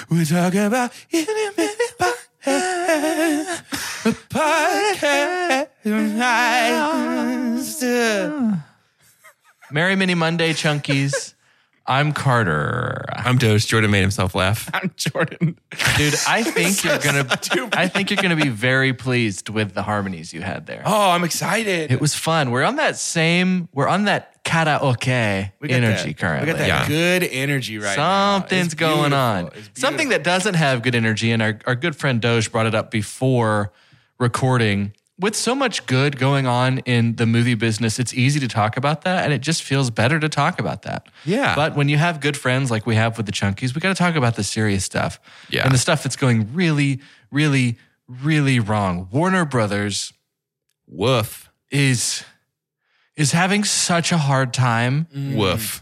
We're talking about podcast. Merry Mini Monday, Chunkies. I'm Carter. I'm Doge. Jordan made himself laugh. I'm Jordan. Dude, I think you're gonna be very pleased with the harmonies you had there. Oh, I'm excited. It was fun. We're on that karaoke energy currently. We got that good energy right now. Something's going on. Something that doesn't have good energy, and our good friend Doge brought it up before recording. With so much good going on in the movie business, it's easy to talk about that, and it just feels better to talk about that. Yeah. But when you have good friends like we have with the Chunkies, we got to talk about the serious stuff. Yeah. And the stuff that's going really, really, really wrong. Warner Brothers Woof. is having such a hard time. Woof.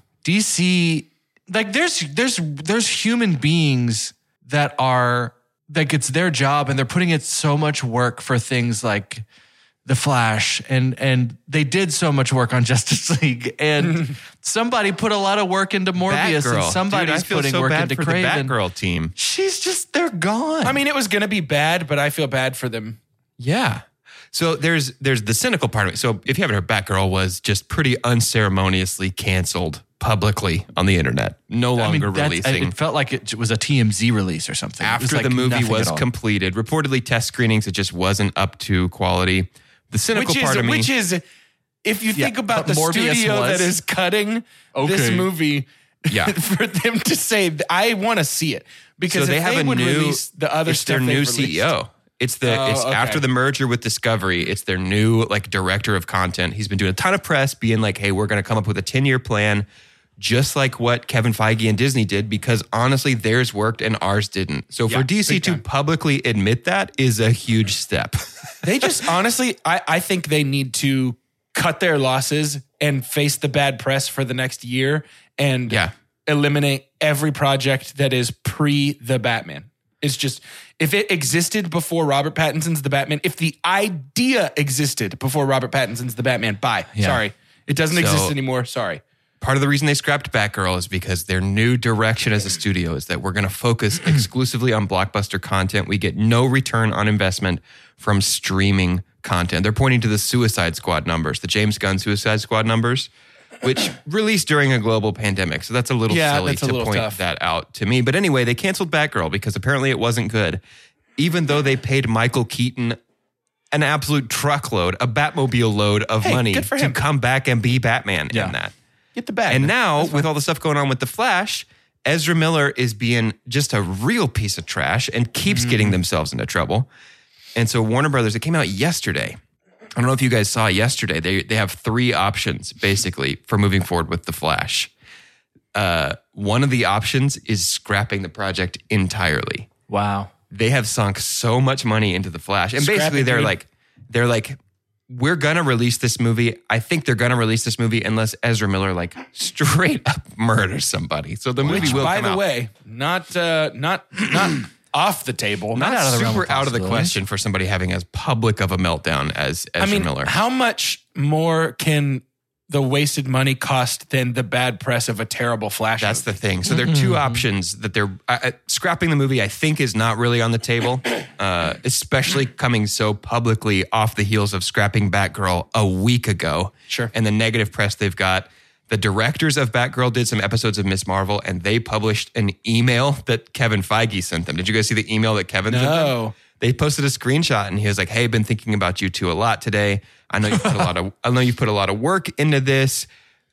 DC, like there's human beings that are, like, it's their job and they're putting in so much work for things like The Flash and they did so much work on Justice League, and somebody put a lot of work into Morbius, Batgirl. and somebody's putting work into for Craven. the Batgirl team. They're gone. I mean, it was going to be bad, but I feel bad for them. Yeah. So there's the cynical part of it. So if you haven't heard, Batgirl was just pretty unceremoniously canceled publicly on the internet. No longer releasing. It felt like it was a TMZ release or something. After the movie was completed, reportedly test screenings, it just wasn't up to quality. The cynical part of me... Which is, if you think about the Morbius studio was. that is cutting this movie, Yeah. for them to say, I want to see it. Because So they have a new... release the other it's stuff their new they've released. CEO. It's after the merger with Discovery. It's their new director of content. He's been doing a ton of press, being like, "Hey, we're going to come up with a 10-year plan, just like what Kevin Feige and Disney did, because honestly, theirs worked and ours didn't." So for DC to publicly admit that is a huge step. They just honestly, I think they need to cut their losses and face the bad press for the next year and eliminate every project that is pre the Batman. It's just, if it existed before Robert Pattinson's The Batman, if the idea existed before Robert Pattinson's The Batman, bye. Yeah. Sorry. It doesn't exist anymore. Sorry. Part of the reason they scrapped Batgirl is because their new direction as a studio is that we're going to focus exclusively on blockbuster content. We get no return on investment from streaming content. They're pointing to the Suicide Squad numbers, the James Gunn Suicide Squad numbers, which released during a global pandemic. So that's a little silly to point that out to me. But anyway, they canceled Batgirl because apparently it wasn't good, even though they paid Michael Keaton an absolute truckload, a Batmobile load of money to come back and be Batman in that. Get the bag. And now, with all the stuff going on with The Flash, Ezra Miller is being just a real piece of trash and keeps getting themselves into trouble. And so Warner Brothers, it came out yesterday. I don't know if you guys saw yesterday. They have 3 options, basically, for moving forward with The Flash. One of the options is scrapping the project entirely. Wow. They have sunk so much money into The Flash. And basically, they're like, we're going to release this movie. I think they're going to release this movie unless Ezra Miller straight up murders somebody. So the movie will come out. By the way, not off the table. Not out of the super out of the question for somebody having as public of a meltdown as Ezra Miller. How much more can the wasted money cost than the bad press of a terrible Flash That's movie? the thing. So there are 2 options that they're scrapping the movie. I think is not really on the table, especially coming so publicly off the heels of scrapping Batgirl a week ago. Sure. And the negative press they've got. The directors of Batgirl did some episodes of Ms. Marvel, and they published an email that Kevin Feige sent them. Did you guys see the email that Kevin sent them? No. They posted a screenshot, and he was like, "Hey, been thinking about you 2 a lot today. I know you put a lot of work into this.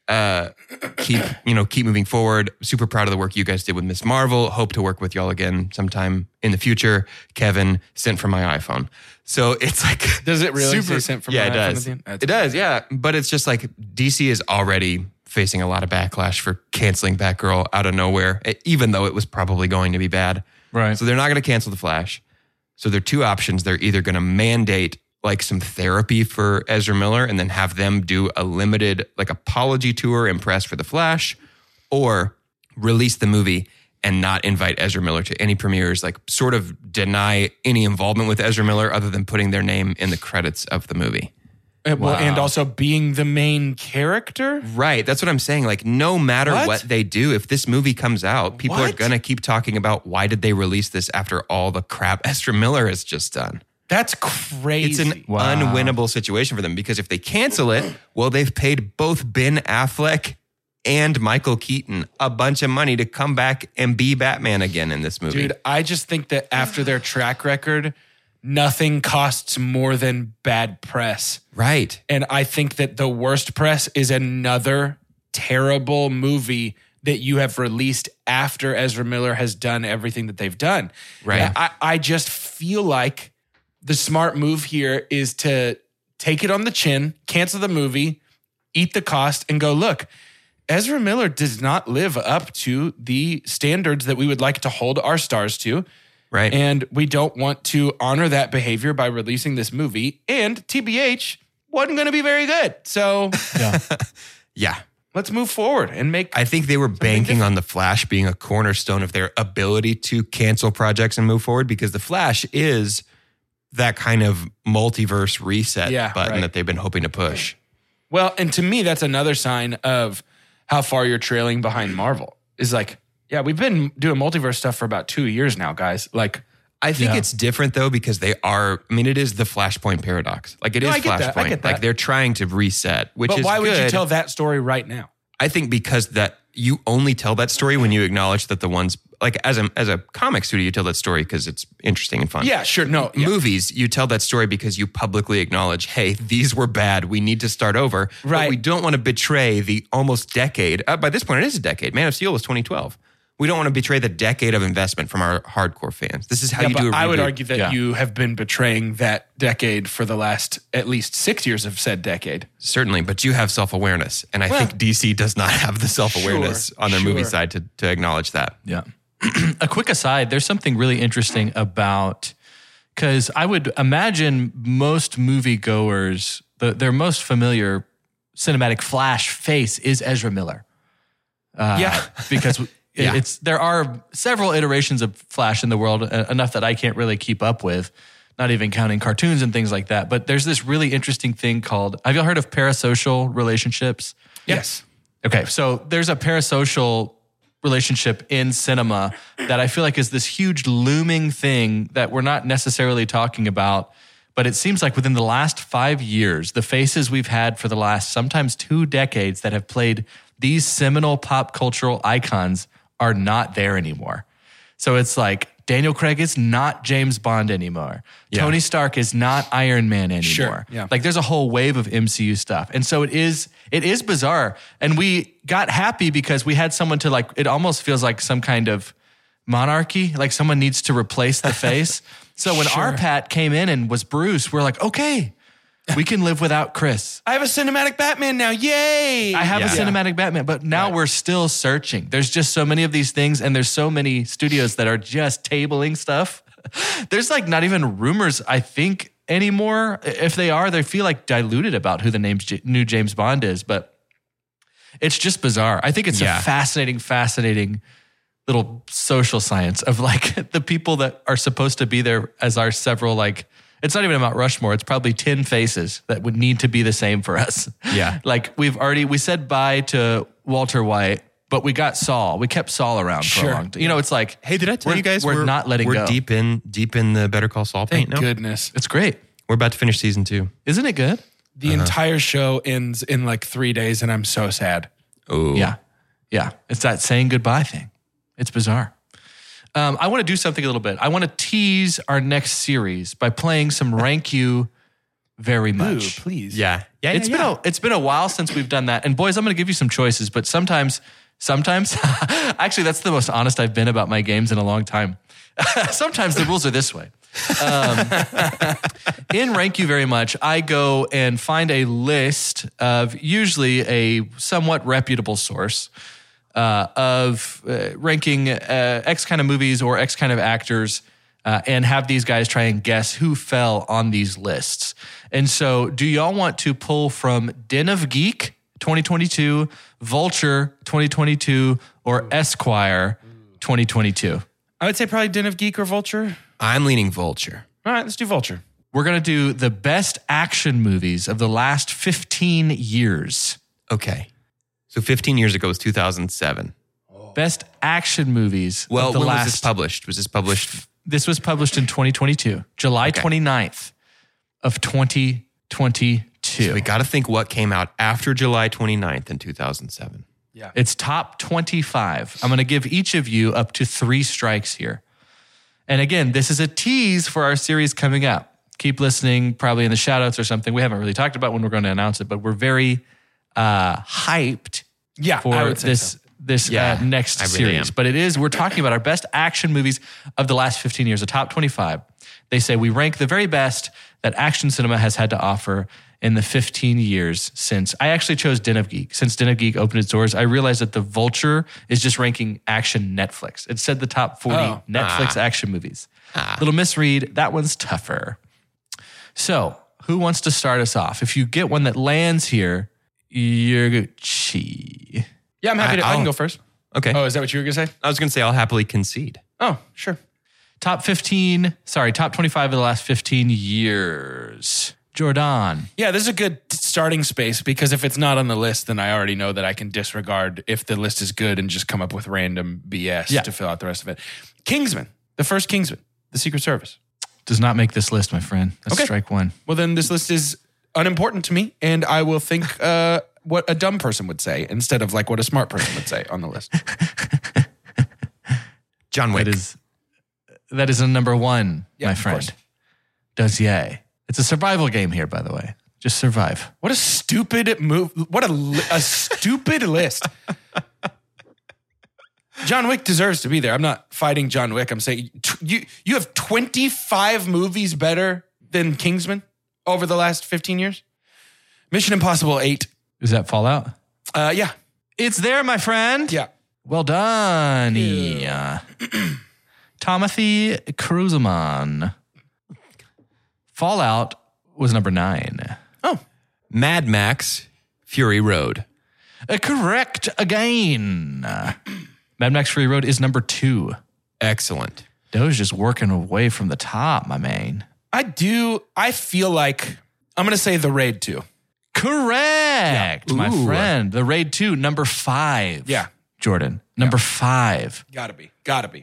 Keep moving forward. Super proud of the work you guys did with Ms. Marvel. Hope to work with y'all again sometime in the future. Kevin, sent from my iPhone." So it's like, does it really say sent from my iPhone? Yeah, it does. It does, yeah. But it's just like DC is already facing a lot of backlash for canceling Batgirl out of nowhere, even though it was probably going to be bad. Right. So they're not going to cancel The Flash. So there are 2 options. They're either going to mandate some therapy for Ezra Miller and then have them do a limited apology tour and press for The Flash, or release the movie and not invite Ezra Miller to any premieres, sort of deny any involvement with Ezra Miller other than putting their name in the credits of the movie. Well, and also being the main character? Right. That's what I'm saying. Like, no matter what they do, if this movie comes out, people are going to keep talking about why did they release this after all the crap Ezra Miller has just done. That's crazy. It's an unwinnable situation for them because if they cancel it, well, they've paid both Ben Affleck and Michael Keaton a bunch of money to come back and be Batman again in this movie. Dude, I just think that after their track record, nothing costs more than bad press. Right. And I think that the worst press is another terrible movie that you have released after Ezra Miller has done everything that they've done. Right. I just feel like the smart move here is to take it on the chin, cancel the movie, eat the cost, and go, look, Ezra Miller does not live up to the standards that we would like to hold our stars to. Right. And we don't want to honor that behavior by releasing this movie. And TBH wasn't going to be very good. So yeah. Let's move forward and make. I think they were banking on The Flash being a cornerstone of their ability to cancel projects and move forward because The Flash is that kind of multiverse reset button that they've been hoping to push. Well, and to me, that's another sign of how far you're trailing behind Marvel. Is like, yeah, we've been doing multiverse stuff for about 2 years now, guys. Like, I think it's different though because they are. I mean, it is the Flashpoint paradox. Like it is Flashpoint. I get that. Like they're trying to reset, which is good. But why would you tell that story right now? I think because that you only tell that story when you acknowledge that the ones like as a comic studio, you tell that story because it's interesting and fun. Yeah, sure. No, movies, you tell that story because you publicly acknowledge, hey, these were bad. We need to start over. Right. But we don't want to betray the almost decade. By this point, it is a decade. Man of Steel was 2012. We don't want to betray the decade of investment from our hardcore fans. This is how you do a reboot. I would argue that you have been betraying that decade for the last at least 6 years of said decade. Certainly, but you have self-awareness. And I think DC does not have the self-awareness on their movie side to acknowledge that. Yeah. A quick aside, there's something really interesting about, because I would imagine most moviegoers, their most familiar cinematic Flash face is Ezra Miller. Because... there are several iterations of Flash in the world, enough that I can't really keep up with, not even counting cartoons and things like that. But there's this really interesting thing called, have you heard of parasocial relationships? Yes. Okay, so there's a parasocial relationship in cinema that I feel like is this huge looming thing that we're not necessarily talking about, but it seems like within the last 5 years, the faces we've had for the last sometimes 2 decades that have played these seminal pop cultural icons are not there anymore. So it's like Daniel Craig is not James Bond anymore. Yeah. Tony Stark is not Iron Man anymore. Sure. Yeah. Like there's a whole wave of MCU stuff. And so it is bizarre. And we got happy because we had someone to like, it almost feels like some kind of monarchy, like someone needs to replace the face. So when Arpat came in and was Bruce, we're like, okay, we can live without Chris. I have a cinematic Batman now. Yay! I have a cinematic Batman, but now we're still searching. There's just so many of these things, and there's so many studios that are just tabling stuff. There's like not even rumors, I think, anymore. If they are, they feel like diluted about who the new James Bond is, but it's just bizarre. I think it's a fascinating little social science of like the people that are supposed to be there as our several like, it's not even about Rushmore. It's probably 10 faces that would need to be the same for us. Yeah. Like we said bye to Walter White, but we got Saul. We kept Saul around for a long time. You know, it's like, hey, did I tell you guys we're not letting go? We're deep in the Better Call Saul paint now? Thank goodness. It's great. We're about to finish season 2. Isn't it good? The entire show ends in like 3 days and I'm so sad. Oh. Yeah. Yeah. It's that saying goodbye thing. It's bizarre. I want to do something a little bit. I want to tease our next series by playing some Rank You Very Much. Ooh, please. Yeah. It's been a while since we've done that. And boys, I'm going to give you some choices, but sometimes, actually, that's the most honest I've been about my games in a long time. Sometimes the rules are this way. In Rank You Very Much, I go and find a list of usually a somewhat reputable source of ranking X kind of movies or X kind of actors and have these guys try and guess who fell on these lists. And so do y'all want to pull from Den of Geek 2022, Vulture 2022, or Esquire 2022? I would say probably Den of Geek or Vulture. I'm leaning Vulture. All right, let's do Vulture. We're going to do the best action movies of the last 15 years. Okay. So 15 years ago was 2007. Best action movies Well, of the when last... was this published? Was this published? This was published in 2022, July 29th of 2022. So we got to think what came out after July 29th in 2007. Yeah. It's top 25. I'm going to give each of you up to 3 strikes here. And again, this is a tease for our series coming up. Keep listening, probably in the shout outs or something. We haven't really talked about when we're going to announce it, but we're very hyped for this next series. But we're talking about our best action movies of the last 15 years, a top 25. They say we rank the very best that action cinema has had to offer in the 15 years since. I actually chose Den of Geek. Since Den of Geek opened its doors, I realized that The Vulture is just ranking action Netflix. It said the top 40 Netflix action movies. Little misread. That one's tougher. So, who wants to start us off? If you get one that lands here, you're Gucci. Yeah, I'm happy I can go first. Okay. Oh, is that what you were going to say? I was going to say I'll happily concede. Oh, sure. Top 25 of the last 15 years. Jordan. Yeah, this is a good starting space because if it's not on the list, then I already know that I can disregard if the list is good and just come up with random BS to fill out the rest of it. Kingsman, the first Kingsman, The Secret Service. Does not make this list, my friend. That's strike one. Well, then this list is unimportant to me, and I will think what a dumb person would say instead of like what a smart person would say on the list. John Wick. That is a number one, my of friend. course. Dossier. It's a survival game here, by the way. Just survive. What a stupid move. What a stupid list. John Wick deserves to be there. I'm not fighting John Wick. I'm saying you have 25 movies better than Kingsman over the last 15 years. Mission Impossible 8. Is that Fallout? Yeah. It's there, my friend. Yeah. Well done. Yeah. Timothy Cruiseman. Fallout was number 9. Oh. Mad Max, Fury Road. Correct again. Mad Max Fury Road is number 2. Excellent. Doe's just working away from the top, my man. I feel like I'm going to say The Raid 2. Correct, my friend. The Raid 2, number 5. Yeah. Jordan, number 5. Gotta be.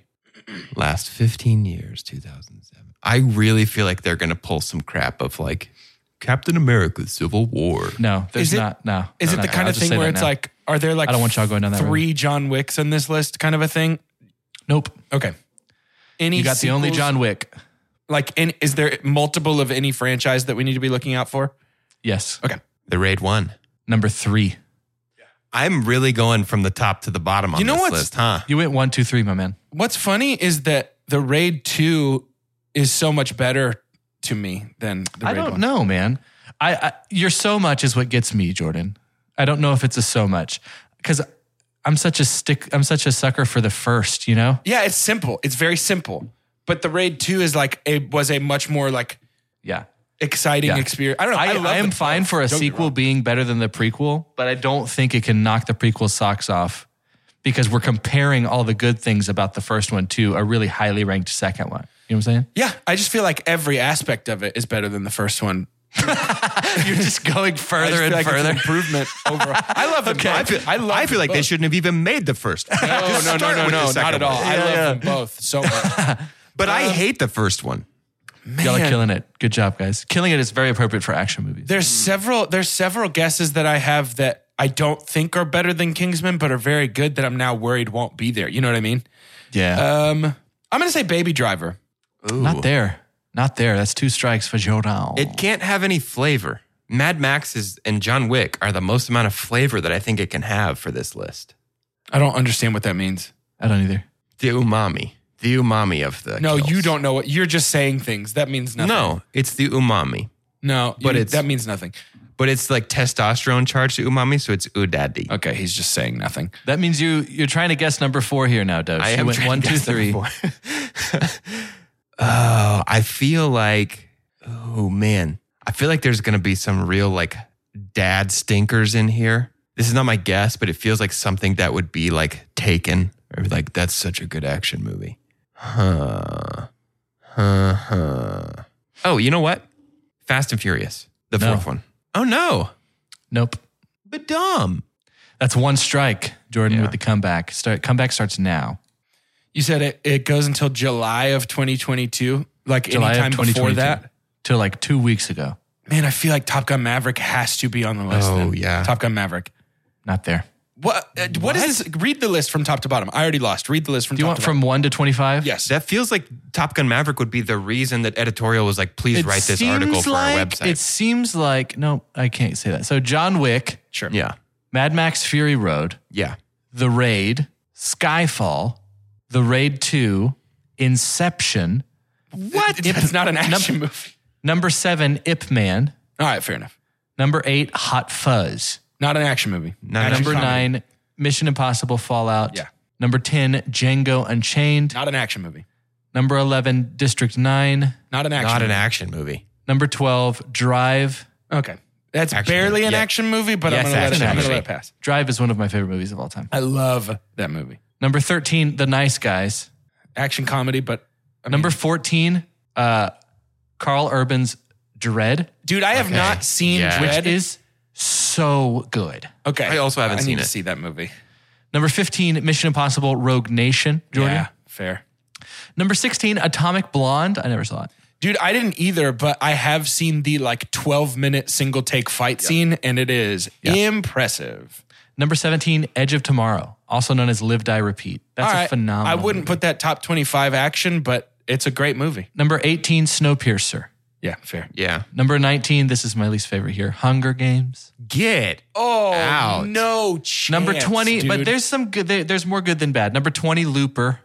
Last 15 years, 2007. I really feel like they're going to pull some crap of like Captain America Civil War. No, there's not. No. Is it the kind of thing where it's like, are there like I don't want y'all going down that 3 John Wicks in this list kind of a thing? Nope. Okay. You got the only John Wick. Like, is there multiple of any franchise that we need to be looking out for? Yes. Okay. The Raid 1. Number 3. I'm really going from the top to the bottom on this list, huh? You went 1, 2, 3, my man. What's funny is that The Raid 2 is so much better to me than The Raid 1. I don't know, man. Your so much is what gets me, Jordan. I don't know if it's a so much because I'm such a sucker for the first, you know? Yeah, it's simple. It's very simple. But The Raid 2 is was a much more like exciting experience. I don't know. I am fine for a sequel being better than the prequel, but I don't think it can knock the prequel socks off because we're comparing all the good things about the first one to a really highly ranked second one. You know what I'm saying? Yeah, I just feel like every aspect of it is better than the first one. You're just going further and further. It's improvement overall. I love them. Okay. I feel like they shouldn't have even made the first one. No, not at all. I love them both so much. But I hate the first one. Man. Y'all are killing it. Good job, guys. Killing it is very appropriate for action movies. There's several guesses that I have that I don't think are better than Kingsman, but are very good that I'm now worried won't be there. You know what I mean? Yeah. I'm going to say Baby Driver. Ooh. Not there. That's 2 strikes for Jordan. It can't have any flavor. Mad Max and John Wick are the most amount of flavor that I think it can have for this list. I don't understand what that means. I don't either. The umami. The umami of the No, kills. you don't know what. You're just saying things. That means nothing. No, it's the umami. No, that means nothing. But it's like testosterone charged to umami, so it's udaddy. Okay, he's just saying nothing. That means you're trying to guess number 4 here now, Doge. I am went 1, 2, 3. Oh, I feel like, oh man. I feel like there's going to be some real like dad stinkers in here. This is not my guess, but it feels like something that would be like Taken. Or like, that's such a good action movie. Oh, you know what? Fast and Furious, the fourth one. Oh, no. Nope. But dumb. That's one strike, Jordan, with the comeback. Comeback starts now. You said it goes until July of 2022, like July anytime before that? Till like 2 weeks ago. Man, I feel like Top Gun Maverick has to be on the list. Oh, then. yeah. Top Gun Maverick. Not there. What is this? Read the list from top to bottom. I already lost. Read the list from Do you top want to from bottom. 1 to 25? Yes. That feels like Top Gun Maverick would be the reason that editorial was like, please write this article for our website. It seems like, no, I can't say that. So John Wick, Sure. Yeah. Mad Max Fury Road, Yeah. The Raid, Skyfall, The Raid 2, Inception. What? It's not an action movie. Number 7, Ip Man. All right, fair enough. Number 8, Hot Fuzz. Not an action movie. Number 9, Mission Impossible Fallout. Yeah. Number 10, Django Unchained. Not an action movie. Number 11, District 9. Not an action Not an movie. action movie. Number 12, Drive. Okay. That's Action barely movie. an Yeah. action movie, but Yes, I'm going action to movie. let it pass. Drive is one of my favorite movies of all time. I love that movie. Number 13, The Nice Guys. Action comedy, but I mean, Number 14, Carl Urban's Dread, dude, I have not seen Yeah. Dread. which is so good. Okay. I also haven't I seen need it. to see that movie. Number 15, Mission Impossible Rogue Nation. Jordan. Yeah, fair. Number 16, Atomic Blonde. I never saw it. Dude, I didn't either, but I have seen the like 12-minute single take fight scene, and it is impressive. Number 17, Edge of Tomorrow, also known as Live, Die, Repeat. That's All a right. phenomenal I wouldn't movie. put that top 25 action, but it's a great movie. Number 18, Snowpiercer. Yeah, fair. Yeah. Number 19, this is my least favorite here, Hunger Games. Get. Oh, Out. no chance. Number 20, dude. but there's some good, there's more good than bad. Number 20, Looper.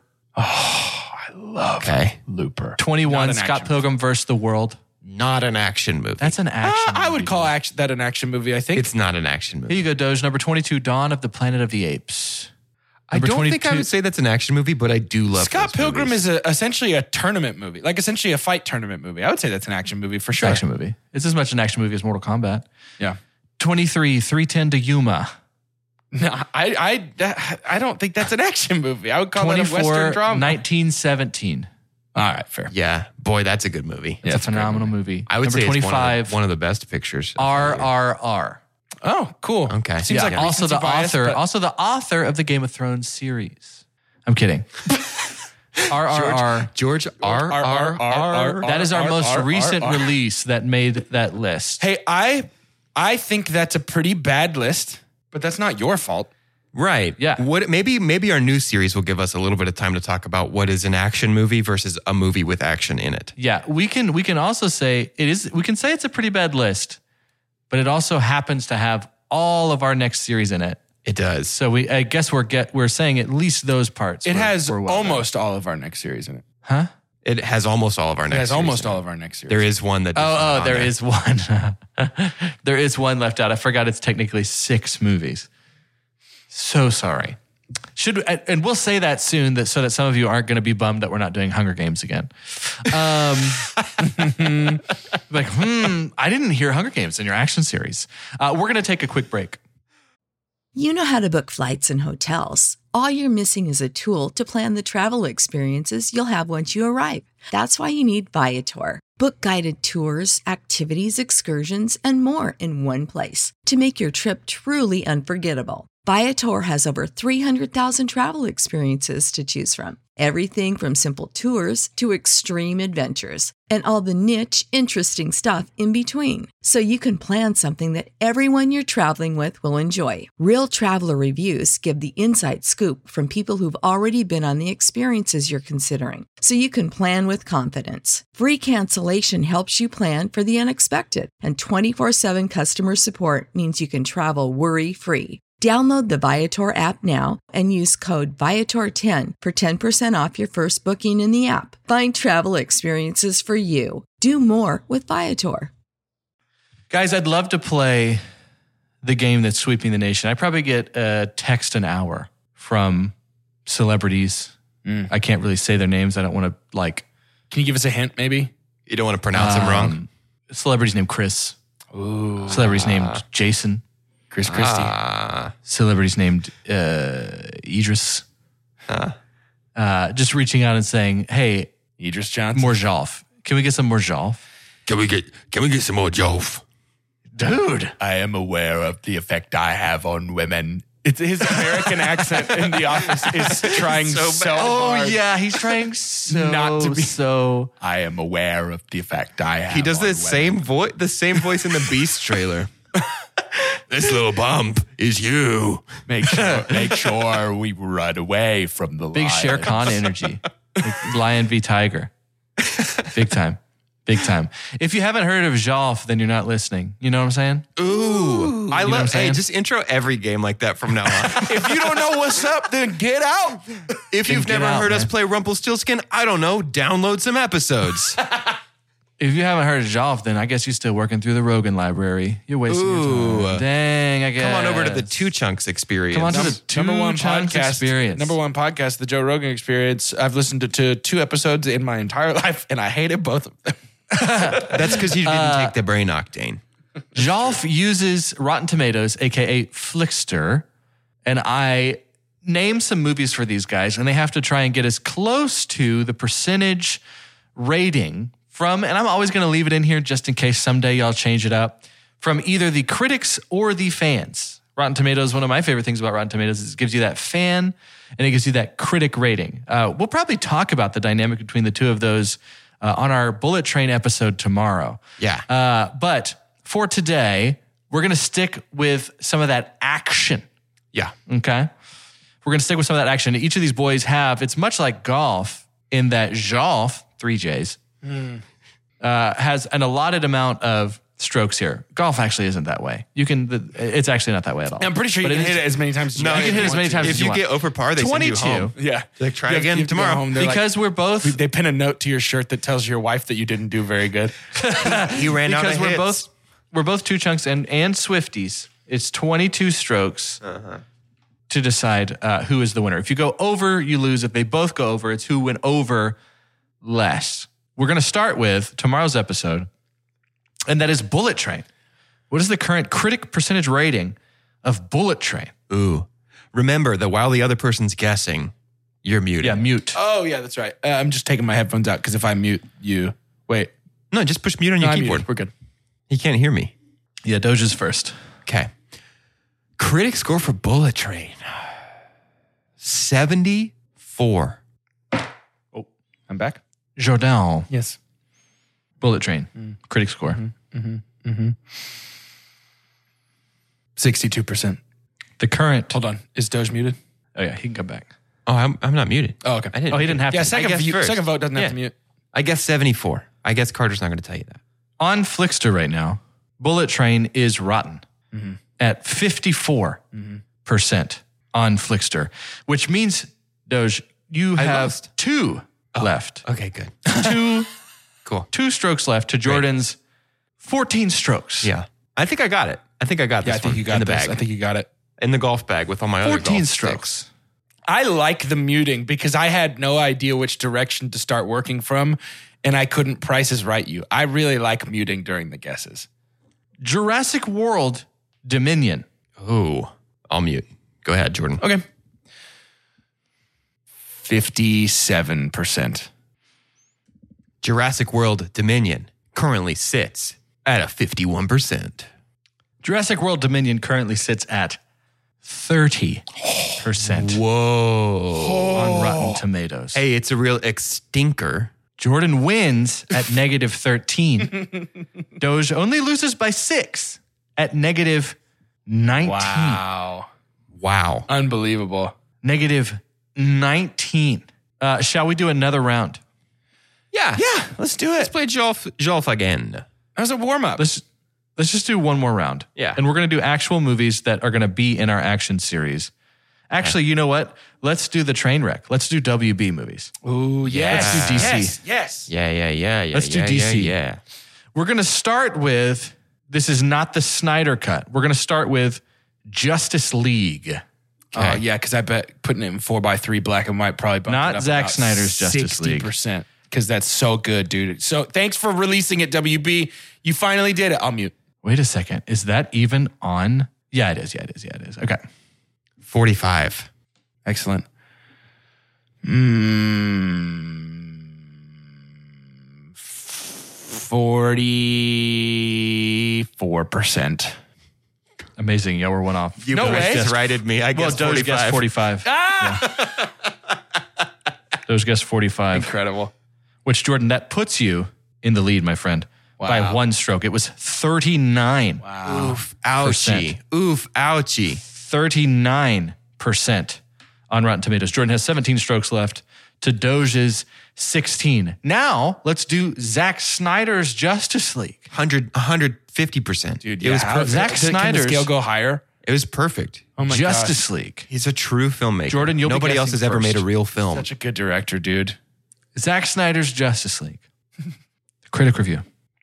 Okay. Looper. Not 21, an Scott action Pilgrim vs. the World. Not an action movie. That's an action I would movie. call that an action movie, I think. It's not an action movie. Here you go, Doge. Number 22, Dawn of the Planet of the Apes. I Number don't think I 22 would say that's an action movie, but I do love Scott those Pilgrim movies. is essentially a tournament movie, like essentially a fight tournament movie. I would say that's an action movie for It's sure. an action movie. It's as much an action movie as Mortal Kombat. Yeah. 23, 310 to Yuma. No, I don't think that's an action movie. I would call that a 24, Western drama. 1917. All right, fair. Yeah. Boy, that's a good movie. It's a phenomenal movie. I would Number say 25, it's one of the best pictures. RRR. Oh, cool. Okay. Seems Yeah. like Also the recency bias, author, but- also the author of the Game of Thrones series. I'm kidding. RRR. George R. That is our most R, recent R. release that made that list. Hey, I think that's a pretty bad list, but that's not your fault. Right. Yeah. What maybe our new series will give us a little bit of time to talk about what is an action movie versus a movie with action in it. Yeah, we can also say we can say it's a pretty bad list, but it also happens to have all of our next series in it. It does. So I guess we're saying at least those parts. It has were well almost all of our next series in it. done. Huh? It has almost all of our It next has series almost in it. all of our next series. There is one that There is one. There is one left out. I forgot it's technically 6 movies. So sorry. And we'll say that soon so that some of you aren't going to be bummed that we're not doing Hunger Games again. I didn't hear Hunger Games in your action series. We're going to take a quick break. You know how to book flights and hotels. All you're missing is a tool to plan the travel experiences you'll have once you arrive. That's why you need Viator. Book guided tours, activities, excursions, and more in one place to make your trip truly unforgettable. Viator has over 300,000 travel experiences to choose from. Everything from simple tours to extreme adventures and all the niche, interesting stuff in between. So you can plan something that everyone you're traveling with will enjoy. Real traveler reviews give the inside scoop from people who've already been on the experiences you're considering. So you can plan with confidence. Free cancellation helps you plan for the unexpected. And 24/7 customer support means you can travel worry-free. Download the Viator app now and use code Viator10 for 10% off your first booking in the app. Find travel experiences for you. Do more with Viator. Guys, I'd love to play the game that's sweeping the nation. I probably get a text an hour from celebrities. I can't really say their names. I don't want to Can you give us a hint, maybe? You don't want to pronounce them wrong. Celebrity's named Chris. Ooh. Celebrity's named Jason. Chris Christie. Celebrity's named Idris. Just reaching out and saying, hey, Idris Johnson. Morjolf. Can we get some Morjolf? Can we get some more Jolf? Dude. I am aware of the effect I have on women. It's his American accent in The Office is trying so hard. Oh yeah, he's trying so Not to be- so. I am aware of the effect I have. He does on the women. same voice in the Beast trailer. This little bump is you. Make sure we run away from the Big lion. Shere Khan energy. Like Lion v Tiger. Big time. Big time. If you haven't heard of Jolf, then you're not listening. You know what I'm saying? Ooh. I know what I'm love, hey, saying? just intro every game like that from now on. If you don't know what's up, then get out. If you've get never out, heard us man. play Rumpelstiltskin, I don't know, download some episodes. If you haven't heard of Jolf, then I guess you're still working through the Rogan library. You're wasting your Ooh. time. Dang, I guess. Come on over to the Two Chunks experience. Come on to the Number one Two Chunks podcast experience. Number one podcast, the Joe Rogan Experience. I've listened to 2 episodes in my entire life, and I hated both of them. That's because you didn't take the brain octane. Jolf uses Rotten Tomatoes, aka Flickster, and I name some movies for these guys, and they have to try and get as close to the percentage rating from, and I'm always going to leave it in here just in case someday y'all change it up, from either the critics or the fans. Rotten Tomatoes, one of my favorite things about Rotten Tomatoes is it gives you that fan and it gives you that critic rating. We'll probably talk about the dynamic between the two of those on our Bullet Train episode tomorrow. Yeah. But for today, we're going to stick with some of that action. Yeah. Okay. We're going to stick with some of that action. Each of these boys have, it's much like golf in that Jolf, 3 J's, has an allotted amount of strokes here. Golf actually isn't that way. It's actually not that way at all. I'm pretty sure you But can it hit is- it as many times as you you want. can hit as many times If as you you want. get over par, they send you 22. home. Yeah. Like, try You have- again you have to go tomorrow. home. They're Because we're both they pin a note to your shirt that tells your wife that you didn't do very good. He ran out of because hits. we're both Two Chunks and Swifties. It's 22 strokes to decide who is the winner. If you go over, you lose. If they both go over, it's who went over less. We're going to start with tomorrow's episode, and that is Bullet Train. What is the current critic percentage rating of Bullet Train? Ooh. Remember that while the other person's guessing, you're muted. Yeah, mute. Oh, yeah, that's right. I'm just taking my headphones out because if I mute you, wait. No, just push mute on your I'm keyboard. muted. We're good. He can't hear me. Yeah, Doja's first. Okay. Critic score for Bullet Train. 74. Oh, I'm back. Jordan, Yes. Bullet Train, critic score. 62%. The current. Hold on. Is Doge muted? Oh yeah, he can come back. Oh, I'm not muted. Oh, okay. I didn't. Oh, he didn't have Yeah, to. second, guessed first. second vote doesn't have Yeah. to mute. I guess 74. I guess Carter's not going to tell you that. On Flickster right now, Bullet Train is rotten at 54% on Flickster, which means, Doge, you have lost. 2 left. Okay, good. Cool. 2 strokes left to Jordan's 14 strokes. Yeah. I think I got it. I think I got this Yeah, I think one you got in the this. bag. I think you got it. In the golf bag with all my other 14 golf strokes. sticks. I like the muting because I had no idea which direction to start working from, and I couldn't Price is Right you. I really like muting during the guesses. Jurassic World Dominion. Ooh. I'll mute. Go ahead, Jordan. Okay. 57%. Jurassic World Dominion currently sits at a 51%. Jurassic World Dominion currently sits at 30% Whoa. on Rotten Tomatoes. Hey, it's a real extinker. Jordan wins at negative 13. Doge only loses by 6 at negative 19. Wow. Unbelievable. Negative 19. Shall we do another round? Yeah. Yeah, let's do Let's it. play Jolf again. That was a warm-up. Let's just do one more round. Yeah. And we're going to do actual movies that are going to be in our action series. Actually, you know what? Let's do the train wreck. Let's do WB movies. Ooh, yes. Let's do DC. Yes. Yeah. Let's do DC. Yeah. We're going to start with, this is not the Snyder cut. We're going to start with Justice League. Oh, yeah, because I bet putting it in 4x3 black and white probably bumped Not it up Zack about Snyder's Justice League. 60%. Because that's so good, dude. So thanks for releasing it, WB. You finally did it. I'll mute. Wait a second. Is that even on? Yeah, it is. Okay. 45. Excellent. 45. 44%. Amazing. Yeah, we're one off. You No way. just righted me. I guess Doge 45. guessed 45. Yeah. Doge guessed 45. Incredible. Which, Jordan, that puts you in the lead, my friend, by one stroke. It was 39. Wow. Oof, ouchie. Oof, ouchie. 39% on Rotten Tomatoes. Jordan has 17 strokes left to Doge's 16. Now, let's do Zack Snyder's Justice League. 150%. Dude, it was how- perfect. Zack Can Snyder's the scale go higher? It was perfect. Oh my Justice gosh. League. He's a true filmmaker. Jordan, you'll be Nobody else guessing has ever made a first. real film. Such a good director, dude. Zack Snyder's Justice League. Critic review.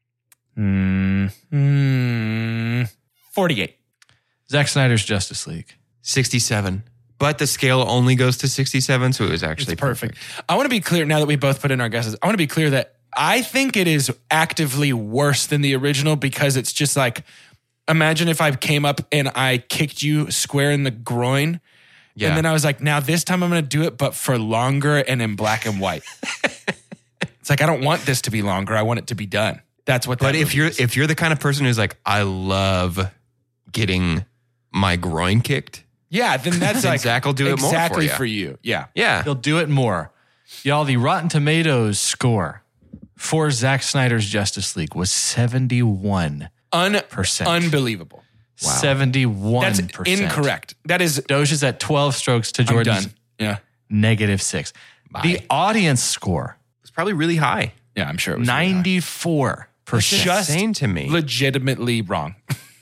48. Zack Snyder's Justice League. 67. But the scale only goes to 67, so it was actually It's perfect. I want to be clear, now that we both put in our guesses, I want to be clear that I think it is actively worse than the original because it's just like, imagine if I came up and I kicked you square in the groin. Yeah. And then I was like, now this time I'm going to do it, but for longer and in black and white. It's like, I don't want this to be longer. I want it to be done. That's what that But if movie you're is. if you're the kind of person who's like, I love getting my groin kicked, yeah, then that's then like Zach will do it more for exactly you. for you. Yeah. yeah, He'll do it more. Y'all, the Rotten Tomatoes score for Zack Snyder's Justice League was 71%. Unbelievable. 71%. That's incorrect. That is, Doge is at 12 strokes to I'm Jordan's done. Yeah. -6. The audience score, it's probably really high. Yeah, I'm sure it was really high. 94%. Just Insane to me. legitimately wrong.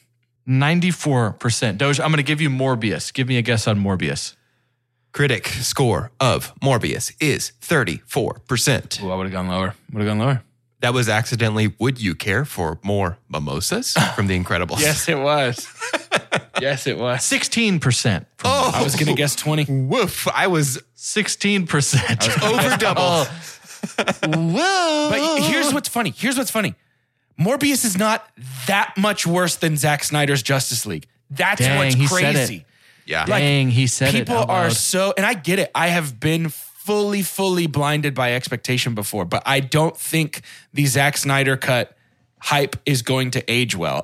94%. Doge, I'm going to give you Morbius. Give me a guess on Morbius. Critic score of Morbius is 34%. Ooh, I would have gone lower. That was accidentally, would you care for more mimosas from The Incredibles? Yes, it was. Yes, it was. 16%. Oh, I was going to guess 20. woof. I was 16%. over double. Whoa. But here's what's funny. Morbius is not that much worse than Zack Snyder's Justice League. That's Dang, he what's said crazy. it. Yeah. Dang, he said it. People out are loud. so, and I get it. I have been fully blinded by expectation before, but I don't think the Zack Snyder cut hype is going to age well.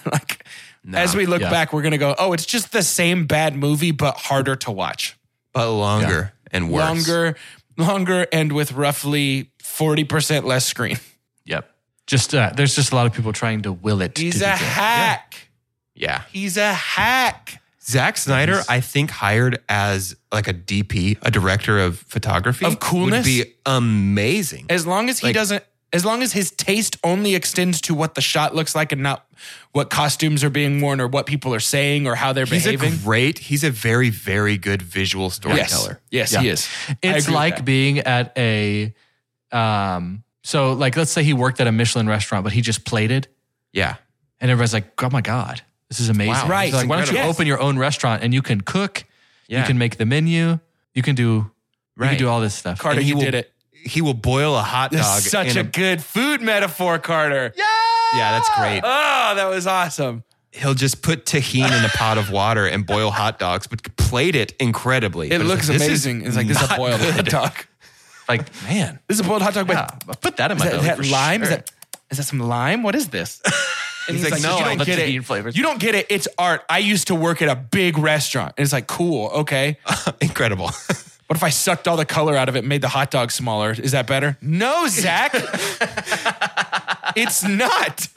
As we look back, we're going to go, oh, it's just the same bad movie, but harder to watch. But longer and worse. Longer, and with roughly 40% less screen. Yep. Just there's just a lot of people trying to will it. He's to be a good. hack. Yeah. He's a hack. Zack Snyder, I think, hired as like a DP, a director of photography. Of coolness? Would be amazing. As long as as long as his taste only extends to what the shot looks like and not what costumes are being worn or what people are saying or how they're behaving. He's a very, very good visual storyteller. Yes, Yeah. he is. It's like being at a so like let's say he worked at a Michelin restaurant, but he just plated, Yeah. and everybody's like, "Oh my god, this is amazing!" Wow. Right. It's like, why don't you Yes. open your own restaurant and you can cook, Yeah. you can make the menu, you can do, you Right. can do all this stuff. Carter, And you did it. He will boil a hot dog. That's such in a good food metaphor, Carter. Yeah, that's great. Oh, that was awesome. He'll just put tahini in a pot of water and boil hot dogs, but plate it incredibly. It But looks this is amazing. It's like, this is a not boiled good. hot dog. Like, man, This is a boiled hot dog, but yeah, I'll put that in my is belly that for lime? sure. Is that some lime? What is this? And He's like, no, you I don't love get tahini it. flavors. You don't get it. It's art. I used to work at a big restaurant. And it's like, cool, okay. Incredible. What if I sucked all the color out of it and made the hot dog smaller? Is that better? No, Zach. It's not.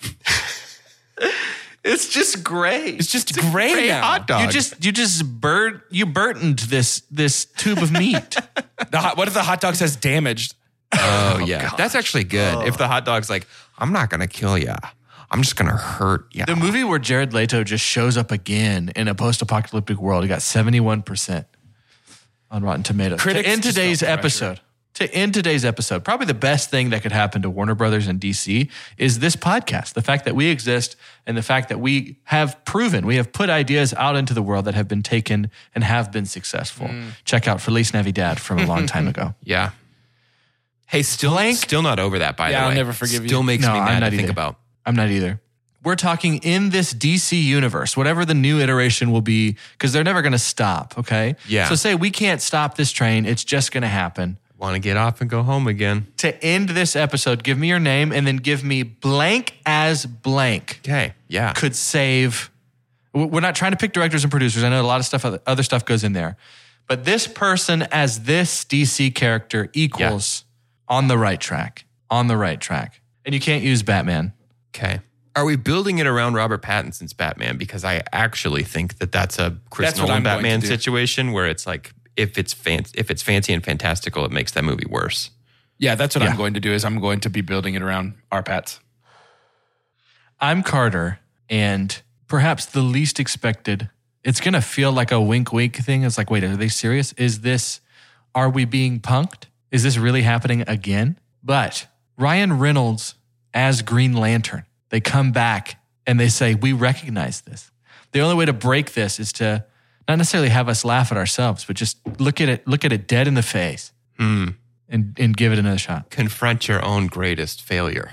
It's just great. It's just gray now. hot dog. You just burdened this tube of meat. What if the hot dog says damaged? Oh, yeah. That's actually good. If the hot dog's like, I'm not going to kill ya. I'm just going to hurt ya. The movie where Jared Leto just shows up again in a post-apocalyptic world, he got 71% on Rotten Tomatoes. Critics To end just today's felt pressure. episode, probably the best thing that could happen to Warner Brothers and DC is this podcast. The fact that we exist and the fact that we have put ideas out into the world that have been taken and have been successful. Check out Feliz Navidad from a long time ago. Yeah. Hey, still not over that, by the way. I'll never forgive you. Still makes No, me I'm mad not to think either. about. I'm not either. We're talking in this DC universe, whatever the new iteration will be, because they're never going to stop, okay? Yeah. So say we can't stop this train. It's just going to happen. Want to get off and go home again. To end this episode, give me your name and then give me blank as blank. Okay, yeah. Could save. We're not trying to pick directors and producers. I know a lot of stuff, other stuff goes in there. But this person as this DC character equals on the right track. On the right track. And you can't use Batman. Okay. Are we building it around Robert Pattinson's Batman? Because I actually think that that's a Chris Nolan Batman situation where it's like, if it's fancy and fantastical, it makes that movie worse. Yeah, that's what I'm going to do is I'm going to be building it around our Pats. I'm Carter, and perhaps the least expected. It's going to feel like a wink thing. It's like, wait, are they serious? Are we being punked? Is this really happening again? But Ryan Reynolds as Green Lantern, they come back and they say, we recognize this. The only way to break this is to not necessarily have us laugh at ourselves, but just look at it dead in the face and give it another shot. Confront your own greatest failure.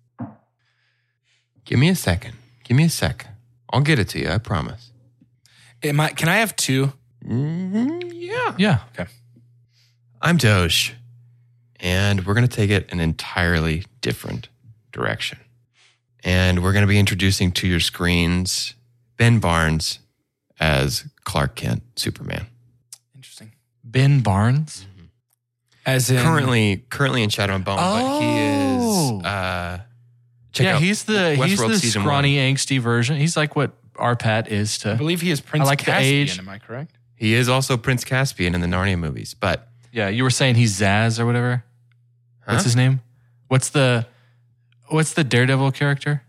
Give me a second. I'll get it to you, I promise. Can I have two? Yeah. Okay. I'm Doge, and we're going to take it an entirely different direction. And we're going to be introducing to your screens Ben Barnes as Clark Kent, Superman. Interesting. Ben Barnes? Mm-hmm. As in currently in Shadow and Bone, but he is he's the scrawny, angsty version. He's like what our Pat is to. I believe he is Prince Caspian, am I correct? He is also Prince Caspian in the Narnia movies, but yeah, you were saying he's Zaz or whatever. Huh? What's his name? What's the Daredevil character?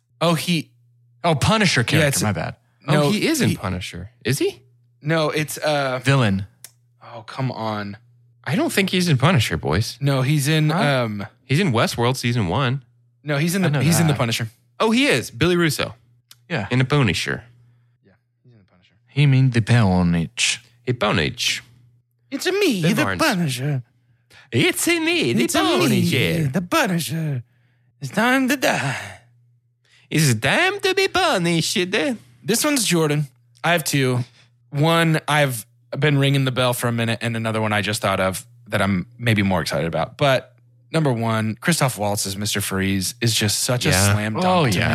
Punisher character. My bad. No, he is in Punisher. Is he? No, it's villain. Oh, come on. I don't think he's in Punisher, boys. No, he's in he's in Westworld season 1. No, he's in the Punisher. Oh, he is. Billy Russo. Yeah. In a Punisher. Yeah, he's in the Punisher. He means the Punisher. A Punisher. It's a me, Ben the Barnes. Punisher. It's a me, the Punisher. The Punisher. It's time to die. It's time to be punished. This one's Jordan. I have two. One, I've been ringing the bell for a minute, and another one I just thought of that I'm maybe more excited about. But number one, Christoph Waltz as Mr. Freeze is just such a slam dunk to me.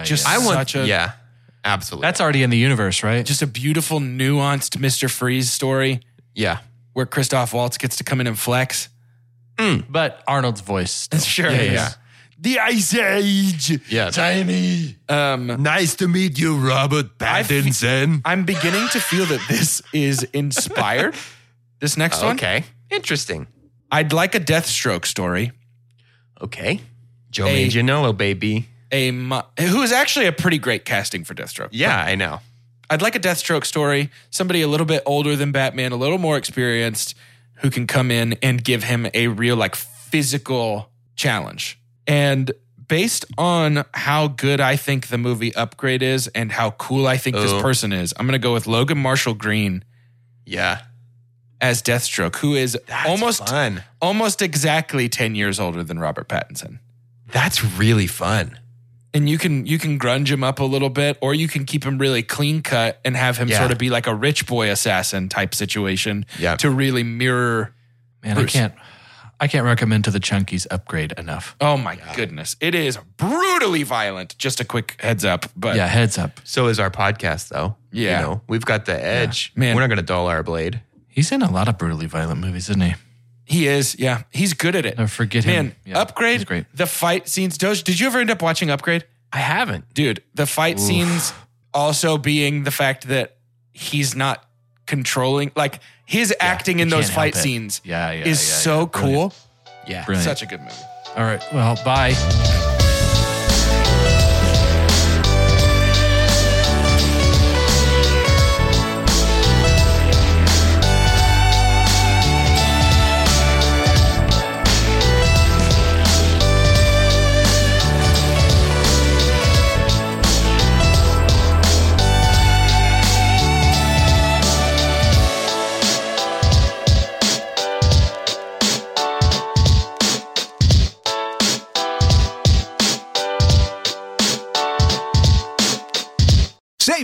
Absolutely. That's already in the universe, right? Just a beautiful, nuanced Mr. Freeze story. Yeah. Where Christoph Waltz gets to come in and flex. But Arnold's voice still. Sure. Yeah. The Ice Age. Yeah. Tiny. Nice to meet you, Robert Pattinson. I'm beginning to feel that this is inspired. This next one. Okay. Interesting. I'd like a Deathstroke story. Okay. Joe Manganiello, baby. Who is actually a pretty great casting for Deathstroke. Yeah, I know. I'd like a Deathstroke story. Somebody a little bit older than Batman, a little more experienced, who can come in and give him a real physical challenge. And based on how good I think the movie Upgrade is and how cool I think this person is, I'm going to go with Logan Marshall Green. Yeah. As Deathstroke, who is fun. almost exactly 10 years older than Robert Pattinson. That's really fun. And you can grunge him up a little bit, or you can keep him really clean cut and have him sort of be like a rich boy assassin type situation to really mirror. Man, Bruce. I can't recommend to the Chunkies Upgrade enough. Oh my goodness. It is brutally violent. Just a quick heads up. But yeah, heads up. So is our podcast though. Yeah. You know, we've got the edge. Yeah. Man. We're not going to dull our blade. He's in a lot of brutally violent movies, isn't he? He is, yeah. He's good at it. Never forget him. Man, Yeah, Upgrade, he's great. the fight scenes. Doge, did you ever end up watching Upgrade? I haven't. Dude, the fight scenes also being the fact that he's not controlling, his acting in those fight scenes is so cool. Yeah. Brilliant. Such a good movie. All right. Well, bye.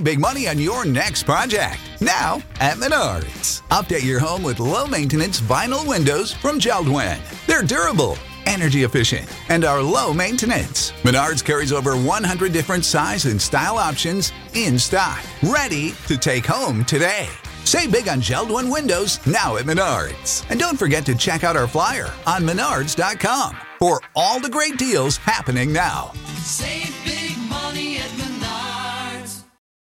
big money on your next project. Now at Menards. Update your home with low-maintenance vinyl windows from JELD-WEN. They're durable, energy efficient, and are low maintenance. Menards carries over 100 different size and style options in stock, ready to take home today. Save big on JELD-WEN windows now at Menards. And don't forget to check out our flyer on menards.com for all the great deals happening now. Save